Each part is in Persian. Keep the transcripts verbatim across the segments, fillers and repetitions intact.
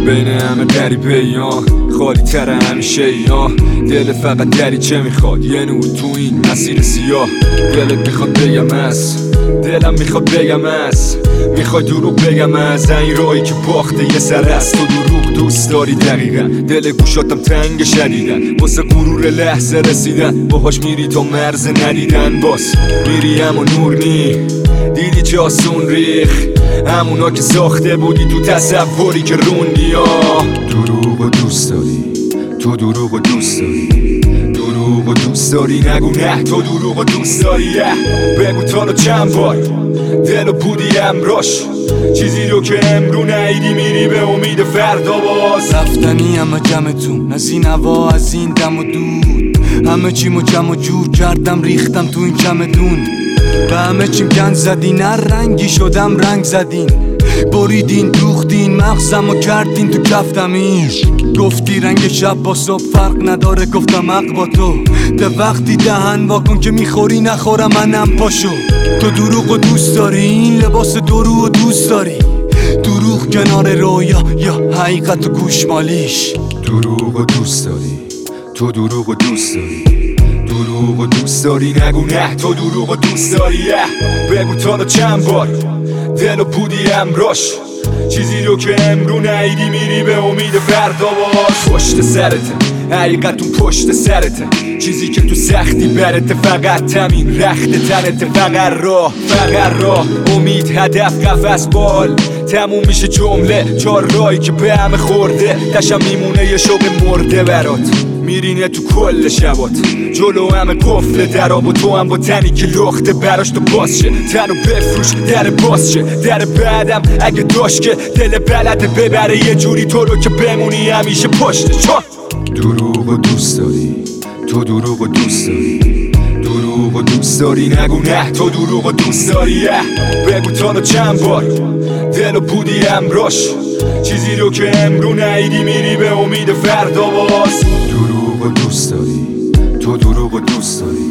بین همه دری بیان خالی تر همیشه یا دل فقط دری چه میخواد یه نور تو این مسیر سیاه. دلت میخواد بگم از دلم میخواد بگم از میخوای دروغ بگم از این راهی که باخته یه سر است. تو دروغ دوست داری دقیقا دل گوشاتم تنگ شدیدن واسه غرور لحظه رسیدن باهاش میری تا مرز ندیدن باز میری اما نور نی دیدی چه آسون ریخ همونا که ساخته بودی تو تصوری که روندی ها. دروغ و دوست داری تو دروغ و دوست داری دروغ و دوست داری نگو نه تو دروغ و دوست داری بگو تا رو چند بار دل و بودی امراش چیزی رو که امرو نیدی میری به امید فردا باز. رفتنی همه جمعتون از این هوا از این دم و دود همه چیمو جمع و جور کردم ریختم تو این چمدون به همه چیم گند زدین هر رنگی شدم رنگ زدین بریدین دوختین مغزم و کردین تو کفتمین گفتی رنگ شب با صبح فرق نداره گفتم حق با تو ده وقتی دهن واکن که میخوری نخورم منم پاشو. تو دروغ و دوست داری این لباس دروغ و دوست داری دروغ کنار رویا یا حقیقت و گوشمالیش. دروغ و دوست داری تو دروغ و دوست داری دروغ و دوست داری نگو نه تو دروغ و دوست داری بگو تا رو چند بار دل و بودی امراش چیزی رو که امرو نیدی میری به امید فردا باز. پشت سرته حقیقتون پشت سرته چیزی که تو سختی برته فقط تمین رخت تنته فقط راه فقط راه امید هدف قفس بال تموم میشه جمله چهار راهی که به همه خورده دشم میمونه یه شوق مرده برات میرینه تو کل شبات جلو همه قفل دراب و تو هم با تنی که لخته براش تو باز شه تنو بفروش در باز شه در بعدم اگه داشت که دل بلده ببره یه جوری تو رو که بمونی همیشه پشت چا. دروغ و دوست داری تو دروغ و دوست داری دروغ و دوست داری نگو نه تو دروغ و دوست داری بگو تا رو چند بار دل و بودی امراش چیزی رو که امرو نیدی میری به امید فردا باز. دروغ و دوست داری تو دروغ و دوست داری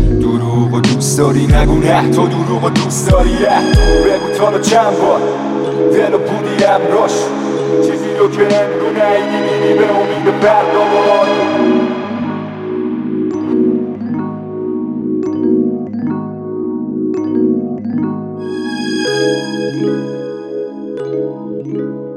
دروغ و دوست داری نگو نه تو دروغ و دوست داری بگو تا رو چند بار دل و بودی امراش چیزی رو که امرو نیدی میری به امید فردا باز.